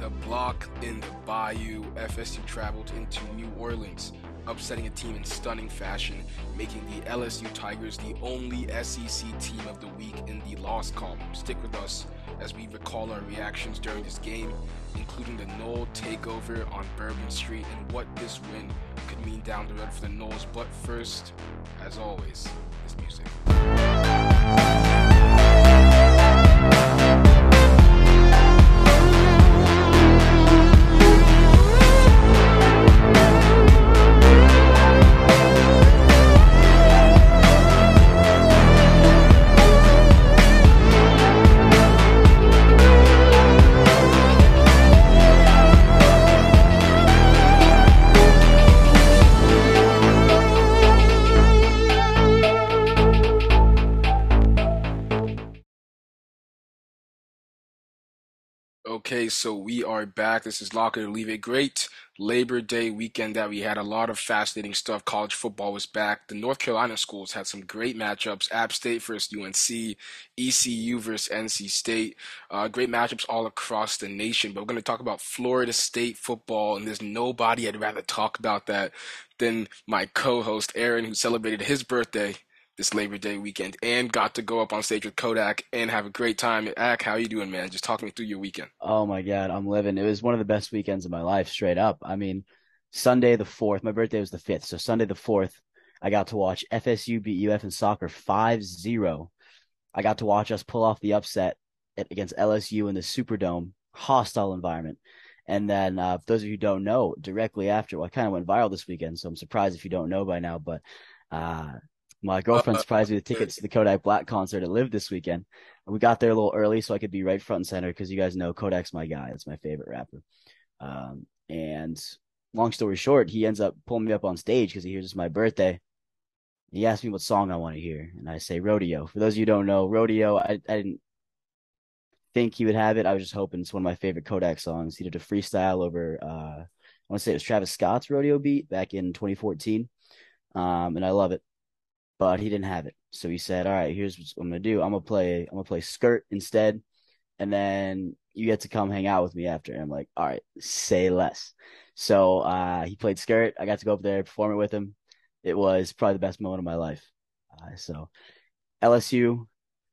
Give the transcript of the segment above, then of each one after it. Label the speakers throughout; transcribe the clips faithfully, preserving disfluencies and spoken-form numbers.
Speaker 1: A block in the Bayou, F S U traveled into New Orleans, upsetting a team in stunning fashion, making the L S U Tigers the only S E C team of the week in the loss column. Stick with us as we recall our reactions during this game, including the Nole takeover on Bourbon Street and what this win could mean down the road for the Noles. But first, as always, this music. Okay, so we are back. This is Locker to Leave It. Great Labor Day weekend that we had. A lot of fascinating stuff. College football was back. The North Carolina schools had some great matchups. App State versus U N C, E C U versus N C State. Uh, great matchups all across the nation. But we're going to talk about Florida State football, and there's nobody I'd rather talk about that than my co-host Aaron, who celebrated his birthday this Labor Day weekend and got to go up on stage with Kodak and have a great time. Ak, how you doing, man? Just talk me through your weekend.
Speaker 2: Oh my God, I'm living. It was one of the best weekends of my life, straight up. I mean, Sunday the fourth, my birthday was the fifth. So Sunday the fourth, I got to watch F S U beat U F in soccer five zero. I got to watch us pull off the upset against L S U in the Superdome, hostile environment. And then, uh, for those of you who don't know, directly after, well, I kind of went viral this weekend, so I'm surprised if you don't know by now, but uh, my girlfriend
Speaker 1: Uh,
Speaker 2: surprised me with tickets to the Kodak Black concert at Live this weekend. We got there a little early so I could be right front and center because you guys know Kodak's my guy. It's my favorite rapper. Um, and long story short, he ends up pulling me up on stage because he hears it's my birthday. He asked me what song I want to hear, and I say Rodeo. For those of you who don't know, Rodeo, I, I didn't think he would have it. I was just hoping. It's one of my favorite Kodak songs. He did a freestyle over, uh, I want to say it was Travis Scott's Rodeo beat back in twenty fourteen. Um, and I love it, but he didn't have it. So he said, "All right, here's what I'm gonna do. I'm gonna play. I'm gonna play Skirt instead, and then you get to come hang out with me after." And I'm like, "All right, say less." So uh, he played Skirt. I got to go up there perform it with him. It was probably the best moment of my life. Uh, so L S U,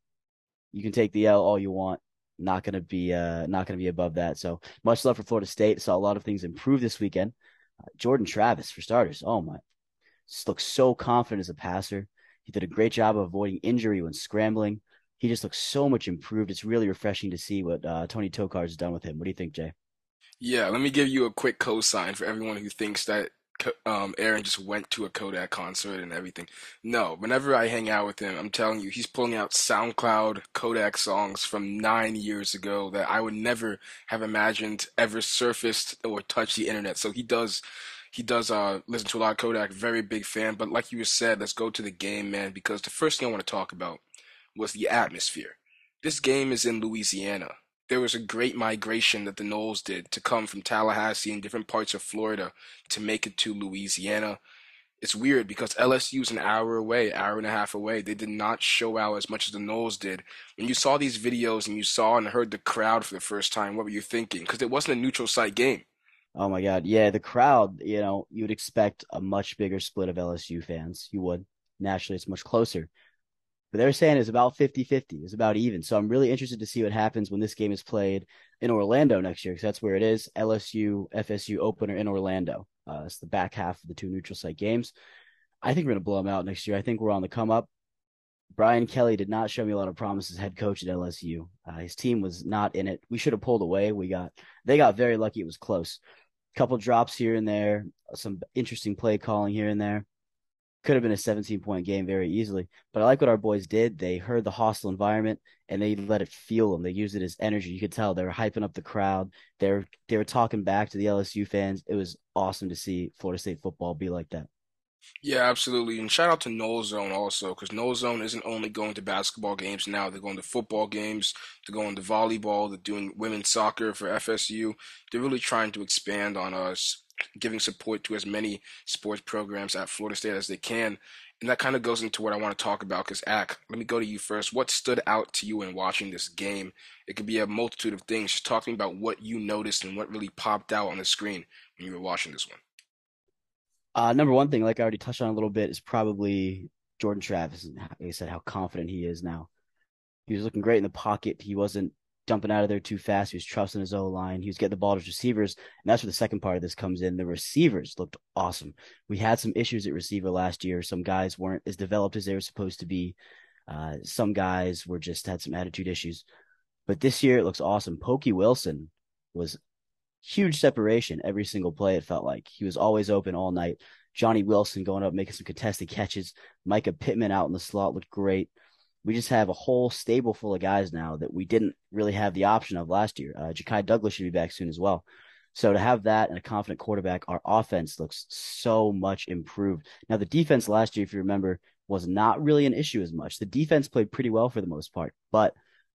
Speaker 2: you can take the L all you want. Not gonna be uh not gonna be above that. So much love for Florida State. Saw a lot of things improve this weekend. Uh, Jordan Travis for starters. Oh my, just looks so confident as a passer. He did a great job of avoiding injury when scrambling. He just looks so much improved. It's really refreshing to see what uh, Tony Tokarz has done with him. What do you think, Jay?
Speaker 1: yeah, let me give you a quick cosign for everyone who thinks that Ko- um, Aaron just went to a Kodak concert and everything. No, whenever I hang out with him, I'm telling you, he's pulling out SoundCloud Kodak songs from nine years ago that I would never have imagined ever surfaced or touched the internet. So he does, he does uh listen to a lot of Kodak. Very big fan. But like you said, let's go to the game, man, because the first thing I want to talk about was the atmosphere. This game is in Louisiana. There was a great migration that the Noles did to come from Tallahassee and different parts of Florida to make it to Louisiana. It's weird because L S U's an hour away, hour and a half away. They did not show out as much as the Noles did. When you saw these videos and you saw and heard the crowd for the first time, what were you thinking? Because it wasn't a neutral site game.
Speaker 2: Oh my God. Yeah, the crowd, you know, you would expect a much bigger split of L S U fans. You would. Naturally, it's much closer. But they're saying it's about fifty-fifty. It's about even. So I'm really interested to see what happens when this game is played in Orlando next year, because that's where it is. L S U, F S U opener in Orlando. Uh, it's the back half of the two neutral site games. I think we're going to blow them out next year. I think we're on the come up. Brian Kelly did not show me a lot of promise as head coach at L S U. Uh, his team was not in it. We should have pulled away. We got they got very lucky. It was close. Couple drops here and there, some interesting play calling here and there. Could have been a seventeen point game very easily. But I like what our boys did. They heard the hostile environment and they let it fuel them. They used it as energy. You could tell they were hyping up the crowd. They were they were talking back to the L S U fans. It was awesome to see Florida State football be like that.
Speaker 1: Yeah, absolutely. And shout out to Null Zone also, because Null Zone isn't only going to basketball games now, they're going to football games, they're going to volleyball, they're doing women's soccer for F S U. They're really trying to expand on us, giving support to as many sports programs at Florida State as they can. And that kind of goes into what I want to talk about because, Ak, let me go to you first. What stood out to you in watching this game? It could be a multitude of things. Just talk to me about what you noticed and what really popped out on the screen when you were watching this one.
Speaker 2: Uh, number one thing, like I already touched on a little bit, is probably Jordan Travis. And like I said, how confident he is now. He was looking great in the pocket. He wasn't jumping out of there too fast. He was trusting his O line. He was getting the ball to his receivers. And that's where the second part of this comes in. The receivers looked awesome. We had some issues at receiver last year. Some guys weren't as developed as they were supposed to be. Uh, some guys were just had some attitude issues. But this year it looks awesome. Pokey Wilson was huge separation every single play. It felt like he was always open all night. Johnny Wilson going up, making some contested catches. Micah Pittman out in the slot looked great. We just have a whole stable full of guys now that we didn't really have the option of last year. Uh, Ja'Kai Douglas should be back soon as well. So to have that and a confident quarterback, our offense looks so much improved. Now, the defense last year, if you remember, was not really an issue as much. The defense played pretty well for the most part, but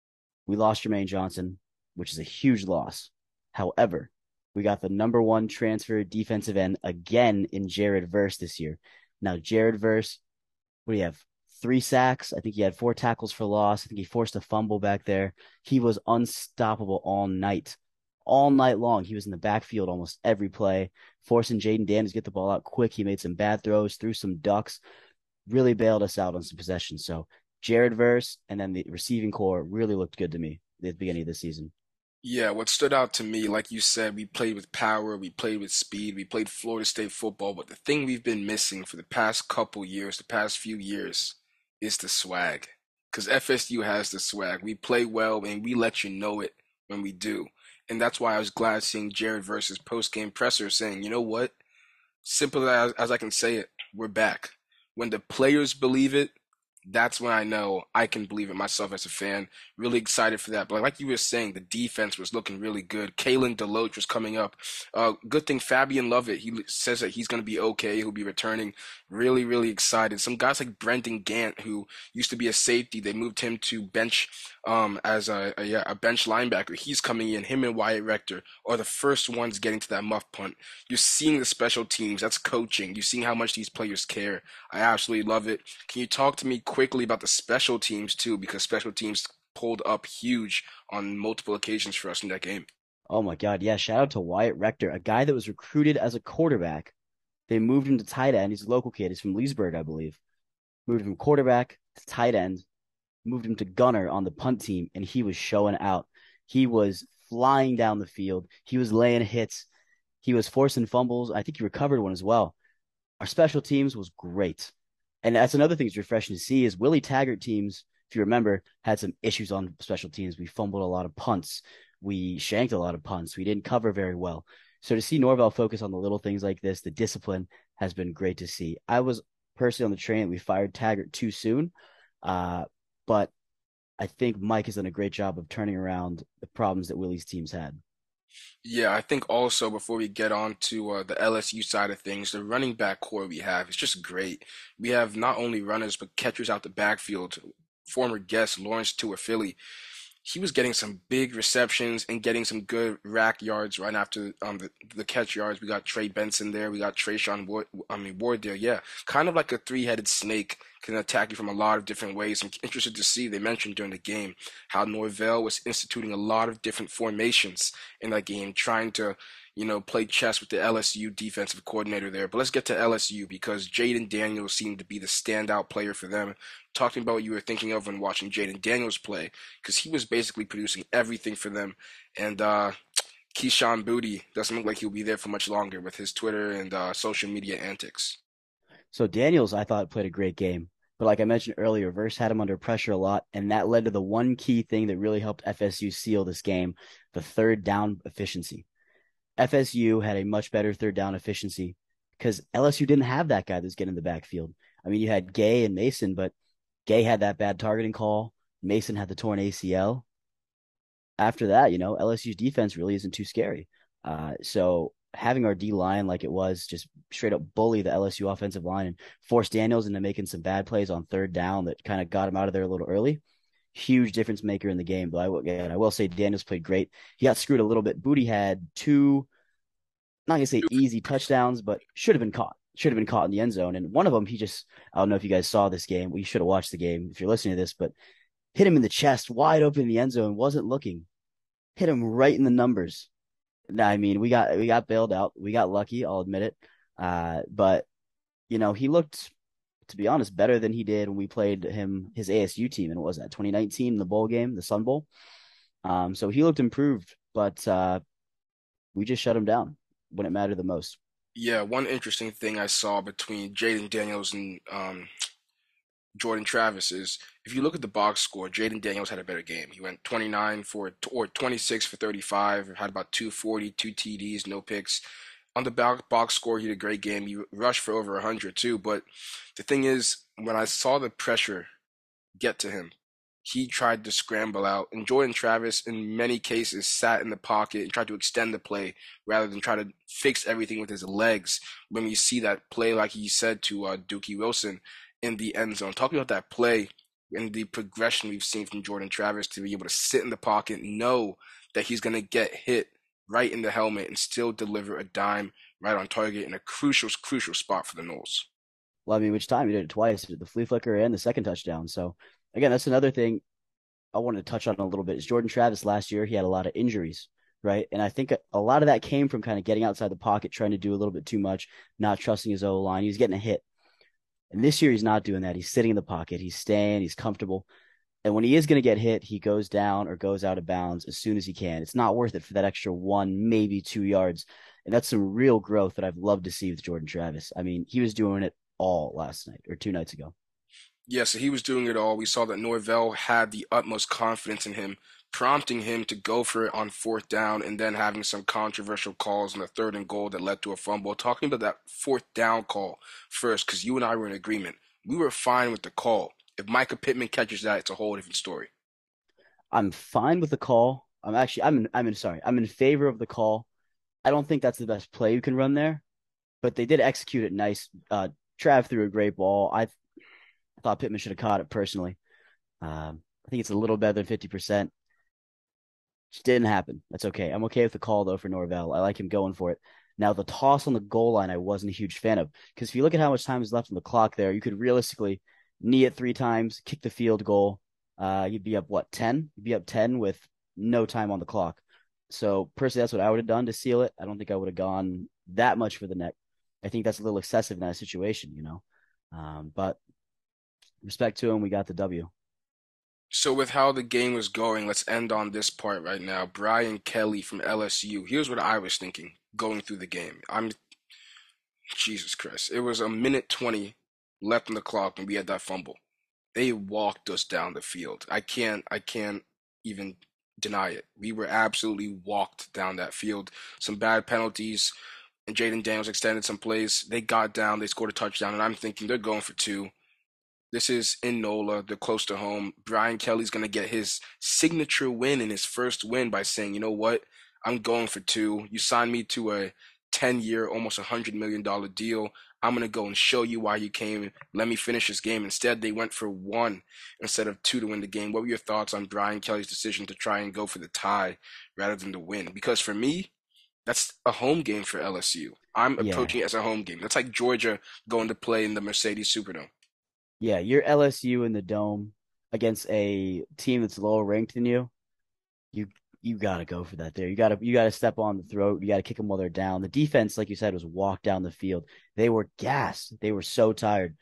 Speaker 2: we lost Jermaine Johnson, which is a huge loss. However, we got the number one transfer defensive end again in Jared Verse this year. Now, Jared Verse, what do you have? Three sacks. I think he had four tackles for loss. I think he forced a fumble back there. He was unstoppable all night. All night long. He was in the backfield almost every play, forcing Jaden Daniels to get the ball out quick. He made some bad throws, threw some ducks, really bailed us out on some possessions. So Jared Verse and then the receiving core really looked good to me at the beginning of the season.
Speaker 1: Yeah, what stood out to me, like you said, we played with power, we played with speed, we played Florida State football, but the thing we've been missing for the past couple years, the past few years, is the swag. Because F S U has the swag. We play well and we let you know it when we do. And that's why I was glad seeing Jared versus post-game presser saying, you know what? Simple as, as I can say it, we're back. When the players believe it, that's when I know I can believe it myself as a fan. Really excited for that. But like you were saying, the defense was looking really good. Kalen Deloach was coming up. Uh, good thing Fabian Lovett, he says that he's going to be okay. He'll be returning. Really, really excited. Some guys like Brendan Gant, who used to be a safety, they moved him to bench um, as a, a, yeah, a bench linebacker. He's coming in. Him and Wyatt Rector are the first ones getting to that muff punt. You're seeing the special teams. That's coaching. You're seeing how much these players care. I absolutely love it. Can you talk to me quickly about the special teams too? Because special teams pulled up huge on multiple occasions for us in that game.
Speaker 2: Oh my God. Yeah. Shout out to Wyatt Rector, a guy that was recruited as a quarterback. They moved him to tight end. He's a local kid. He's from Leesburg, I believe. Moved him from quarterback to tight end, moved him to gunner on the punt team, and he was showing out. He was flying down the field. He was laying hits. He was forcing fumbles. I think he recovered one as well. Our special teams was great. And that's another thing that's refreshing to see is Willie Taggart teams, if you remember, had some issues on special teams. We fumbled a lot of punts. We shanked a lot of punts. We didn't cover very well. So to see Norvell focus on the little things like this, the discipline has been great to see. I was personally on the train. We fired Taggart too soon. Uh, but I think Mike has done a great job of turning around the problems that Willie's teams had.
Speaker 1: Yeah, I think also before we get on to uh, the L S U side of things, the running back core we have is just great. We have not only runners but catchers out the backfield. Former guest Lawrence Tuafili, he was getting some big receptions and getting some good rack yards right after um the, the catch yards. We got Trey Benson there. We got Trayshawn Ward, I mean Ward there. Yeah, kind of like a three-headed snake, can attack you from a lot of different ways. I'm interested to see. They mentioned during the game how Norvell was instituting a lot of different formations in that game, trying to you know play chess with the L S U defensive coordinator there. But let's get to L S U because Jaden Daniels seemed to be the standout player for them. Talking about what you were thinking of when watching Jaden Daniels play, because he was basically producing everything for them. And uh, Keyshawn Booty doesn't look like he'll be there for much longer with his Twitter and uh, social media antics.
Speaker 2: So Daniels, I thought, played a great game. But like I mentioned earlier, Verse had him under pressure a lot, and that led to the one key thing that really helped F S U seal this game, the third down efficiency. F S U had a much better third down efficiency because L S U didn't have that guy that's getting in the backfield. I mean, you had Gay and Mason, but Gay had that bad targeting call. Mason had the torn A C L. After that, you know, L S U's defense really isn't too scary. Uh, so having our D line like it was, just straight up bully the L S U offensive line and force Daniels into making some bad plays on third down that kind of got him out of there a little early. Huge difference maker in the game. But I will, again, I will say Daniels played great. He got screwed a little bit. Booty had two, not gonna say easy touchdowns, but should have been caught. should have been caught in the end zone. And one of them, he just, I don't know if you guys saw this game. We should have watched the game if you're listening to this, but hit him in the chest, wide open in the end zone, wasn't looking, hit him right in the numbers. Now, I mean, we got we got bailed out. We got lucky, I'll admit it. Uh, but you know, he looked, to be honest, better than he did when we played him his A S U team, and what was that, twenty nineteen, the bowl game, the Sun Bowl. Um, so he looked improved, but uh, we just shut him down when it mattered the most.
Speaker 1: Yeah, one interesting thing I saw between Jaden Daniels and um, Jordan Travis is if you look at the box score, Jaden Daniels had a better game. He went twenty-nine for or twenty-six for thirty-five, had about two forty, two T Ds, no picks. On the back box score, he had a great game. He rushed for over one hundred too. But the thing is, when I saw the pressure get to him, he tried to scramble out. And Jordan Travis, in many cases, sat in the pocket and tried to extend the play rather than try to fix everything with his legs. When we see that play, like he said to uh, Dookie Wilson in the end zone, talking about that play and the progression we've seen from Jordan Travis to be able to sit in the pocket, know that he's going to get hit right in the helmet and still deliver a dime right on target in a crucial, crucial spot for the Knowles.
Speaker 2: Well, I mean, which time he did it twice, the flea flicker and the second touchdown. So again, that's another thing I wanted to touch on a little bit. Is Jordan Travis last year, he had a lot of injuries, right? And I think a, a lot of that came from kind of getting outside the pocket, trying to do a little bit too much, not trusting his O line. He was getting a hit. And this year he's not doing that. He's sitting in the pocket. He's staying. He's comfortable. And when he is going to get hit, he goes down or goes out of bounds as soon as he can. It's not worth it for that extra one, maybe two yards. And that's some real growth that I've loved to see with Jordan Travis. I mean, he was doing it all last night or two nights ago.
Speaker 1: Yeah, so he was doing it all. We saw that Norvell had the utmost confidence in him, prompting him to go for it on fourth down and then having some controversial calls on the third and goal that led to a fumble. Talking about that fourth down call first, because you and I were in agreement. We were fine with the call. If Micah Pittman catches that, it's a whole different story.
Speaker 2: I'm fine with the call. I'm actually, I'm in, I'm in, sorry, I'm in favor of the call. I don't think that's the best play you can run there, but they did execute it nice. Uh, Trav threw a great ball. I, I thought Pittman should have caught it personally. Um, I think it's a little better than fifty percent. Just didn't happen. That's okay. I'm okay with the call, though, for Norvell. I like him going for it. Now, the toss on the goal line, I wasn't a huge fan of because if you look at how much time is left on the clock there, you could realistically knee it three times, kick the field goal. Uh, you'd be up, what, ten? You'd be up ten with no time on the clock. So, personally, that's what I would have done to seal it. I don't think I would have gone that much for the neck. I think that's a little excessive in that situation, you know. Um, but respect to him, we got the W.
Speaker 1: So with how the game was going, let's end on this part right now. Brian Kelly from L S U. Here's what I was thinking going through the game. I'm Jesus Christ. It was a minute twenty left on the clock and we had that fumble. They walked us down the field. I can't I can't even deny it. We were absolutely walked down that field. Some bad penalties and Jaden Daniels extended some plays. They got down, they scored a touchdown, and I'm thinking they're going for two. This is in NOLA. They're close to home. Brian Kelly's going to get his signature win and his first win by saying, you know what? I'm going for two. You signed me to a ten-year, almost one hundred million dollars deal. I'm going to go and show you why you came. Let me finish this game. Instead, they went for one instead of two to win the game. What were your thoughts on Brian Kelly's decision to try and go for the tie rather than the win? Because for me, that's a home game for L S U. I'm
Speaker 2: Yeah.
Speaker 1: approaching it as a home game. That's like Georgia going to play in the Mercedes Superdome.
Speaker 2: Yeah. You're L S U in the dome against a team that's lower ranked than you. You you gotta go for that there. You gotta you gotta step on the throat. You gotta kick them while they're down. The defense, like you said, was walk down the field. They were gassed. They were so tired.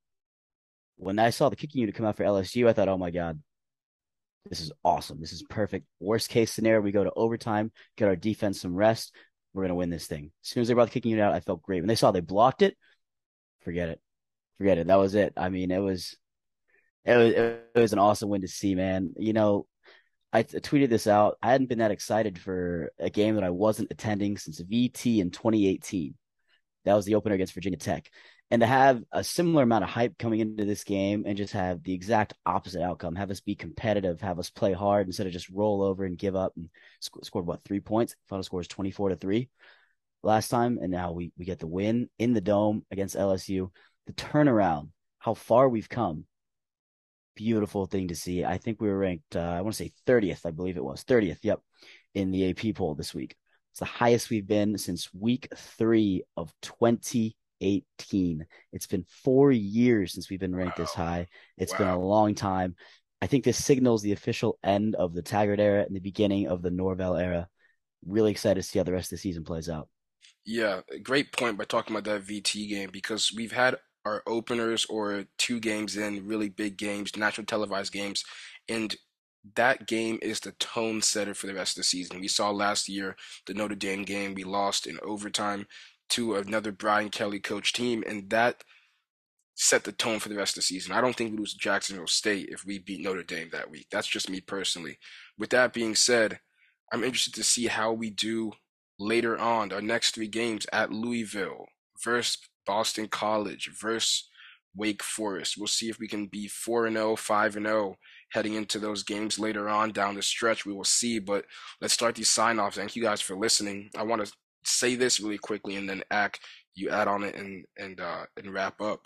Speaker 2: When I saw the kicking unit come out for L S U, I thought, oh my God, this is awesome. This is perfect. Worst case scenario, we go to overtime, get our defense some rest. We're gonna win this thing. As soon as they brought the kicking unit out, I felt great. When they saw they blocked it, forget it. Forget it. That was it. I mean, it was it was it was an awesome win to see, man. You know, I t- tweeted this out. I hadn't been that excited for a game that I wasn't attending since V T in twenty eighteen. That was the opener against Virginia Tech. And to have a similar amount of hype coming into this game and just have the exact opposite outcome, have us be competitive, have us play hard instead of just roll over and give up and sc- scored what, three points? Final score is twenty-four to three last time. And now we, we get the win in the dome against L S U. The turnaround, how far we've come, beautiful thing to see. I think we were ranked, uh, I want to say thirtieth, I believe it was thirtieth. Yep. In the A P poll this week. It's the highest we've been since week three of twenty eighteen. eighteen. It's been four years since we've been ranked
Speaker 1: Wow.
Speaker 2: this high. It's been
Speaker 1: Wow.
Speaker 2: a long time. I think this signals the official end of the Taggart era and the beginning of the Norvell era. Really excited to see how the rest of the season plays out.
Speaker 1: Yeah, great point by talking about that V T game because we've had our openers or two games in really big games, national televised games, and that game is the tone setter for the rest of the season. We saw last year the Notre Dame game, we lost in overtime to another Brian Kelly coach team, and that set the tone for the rest of the season. I don't think we lose to Jacksonville State if we beat Notre Dame that week. That's just me personally. With that being said, I'm interested to see how we do later on, our next three games at Louisville versus Boston College versus Wake Forest. We'll see if we can be four and oh, five and oh heading into those games later on down the stretch. We will see, but let's start these sign-offs. Thank you guys for listening. I want to say this really quickly and then act you add on it and and uh and wrap up.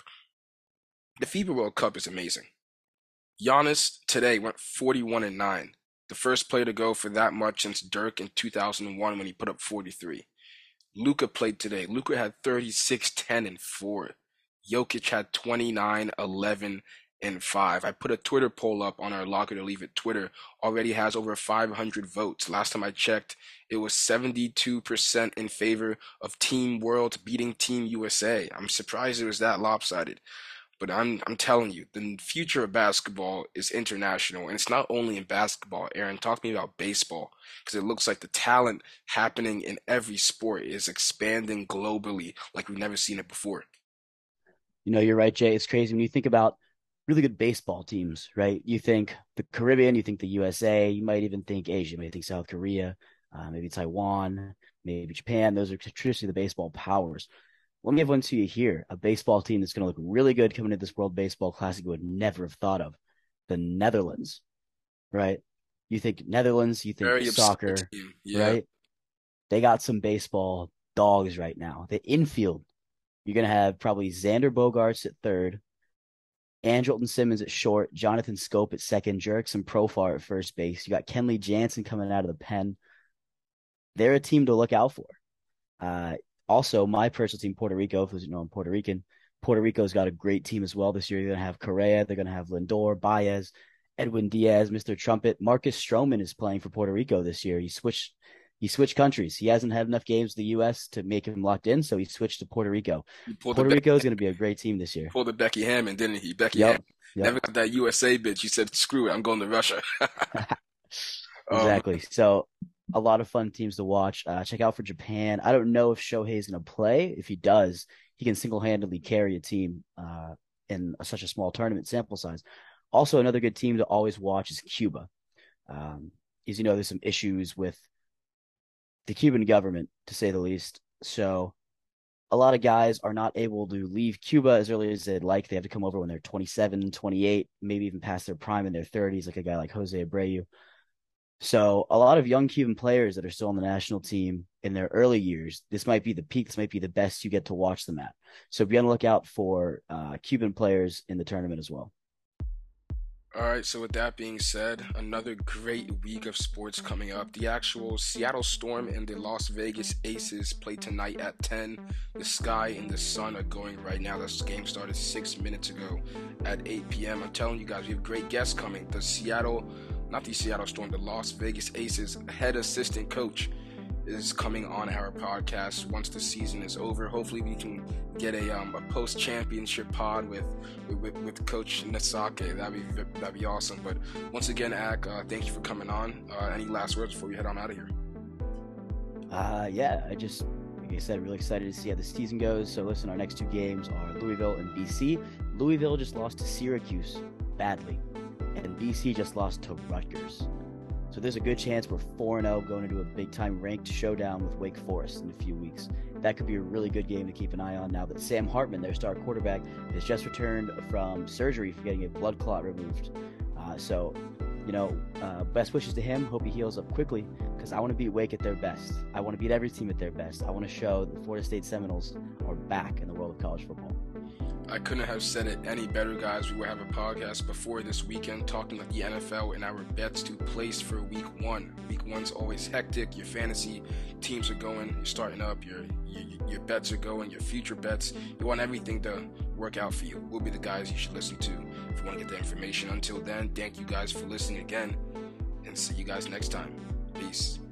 Speaker 1: The FIBA World Cup is amazing. Giannis today went forty-one and nine. The first player to go for that much since Dirk in two thousand one when he put up forty-three. Luka played today. Luka had thirty-six, ten, and four. Jokic had twenty-nine, eleven, and five. I put a Twitter poll up on our Locker to Leave It Twitter. Already has over five hundred votes. Last time I checked, it was seventy-two percent in favor of Team World beating Team U S A. I'm surprised it was that lopsided. But I'm I'm telling you, the future of basketball is international, and it's not only in basketball. Aaron, talk to me about baseball, because it looks like the talent happening in every sport is expanding globally like we've never seen it before.
Speaker 2: You know, you're right, Jay. It's crazy when you think about really good baseball teams, right? You think the Caribbean, you think the U S A, you might even think Asia, you might think South Korea, uh, maybe Taiwan, maybe Japan. Those are traditionally the baseball powers. Let me give one to you here. A baseball team that's going to look really good coming into this World Baseball Classic you would never have thought of. The Netherlands, right? You think Netherlands, you think
Speaker 1: Very absurd
Speaker 2: soccer,
Speaker 1: team. Yeah.
Speaker 2: right? They got some baseball dogs right now. The infield, you're going to have probably Xander Bogaerts at third, Andrelton Simmons at short, Jonathan Schoop at second, Jurickson Profar at first base. You got Kenley Jansen coming out of the pen. They're a team to look out for. Uh, also, my personal team, Puerto Rico, for those who know I'm Puerto Rican, Puerto Rico's got a great team as well this year. They're going to have Correa. They're going to have Lindor, Baez, Edwin Diaz, Mister Trumpet. Marcus Stroman is playing for Puerto Rico this year. He switched he switched countries. He hasn't had enough games with the U S to make him locked in, so he switched to Puerto Rico.
Speaker 1: He pulled the
Speaker 2: Puerto
Speaker 1: Be-
Speaker 2: Rico is going to be a great team this year.
Speaker 1: pulled the Becky Hammond, didn't he? Becky
Speaker 2: Yep.
Speaker 1: Hammond
Speaker 2: Yep.
Speaker 1: never got that U S A bitch. He said, "Screw it, I'm going to Russia." um,
Speaker 2: Exactly. So a lot of fun teams to watch. Uh, check out for Japan. I don't know if Shohei is going to play. If he does, he can single-handedly carry a team uh, in a, such a small tournament sample size. Also, another good team to always watch is Cuba. Um, as you know, there's some issues with the Cuban government, to say the least. So a lot of guys are not able to leave Cuba as early as they'd like. They have to come over when they're twenty-seven, twenty-eight, maybe even past their prime in their thirties, like a guy like Jose Abreu. So a lot of young Cuban players that are still on the national team in their early years, this might be the peak. This might be the best you get to watch them at. So be on the lookout for uh, Cuban players in the tournament as well.
Speaker 1: All right, so with that being said, another great week of sports coming up. The actual Seattle Storm and the Las Vegas Aces play tonight at ten. The Sky and the Sun are going right now. This game started six minutes ago at eight p.m. I'm telling you guys, we have great guests coming. The Seattle, not the Seattle Storm, the Las Vegas Aces head assistant coach is coming on our podcast once the season is over. Hopefully we can get a um, a post championship pod with, with with Coach Nasake. That'd be that'd be awesome. But once again, Ak, uh, thank you for coming on. Uh, any last words before we head on out of here?
Speaker 2: Uh, yeah, I just, like I said, really excited to see how the season goes. So listen, our next two games are Louisville and B C. Louisville just lost to Syracuse badly, and B C just lost to Rutgers. So there's a good chance we're four and oh going into a big-time ranked showdown with Wake Forest in a few weeks. That could be a really good game to keep an eye on now that Sam Hartman, their star quarterback, has just returned from surgery for getting a blood clot removed. Uh, so you know, uh, best wishes to him. Hope he heals up quickly because I want to beat Wake at their best. I want to beat every team at their best. I want to show the Florida State Seminoles are back in the world of college football.
Speaker 1: I couldn't have said it any better, guys. We will have a podcast before this weekend talking about the N F L and our bets to place for week one. Week one's always hectic. Your fantasy teams are going. You're starting up. Your, your your bets are going. Your future bets. You want everything to work out for you. We'll be the guys you should listen to if you want to get the information. Until then, thank you guys for listening again, and see you guys next time. Peace.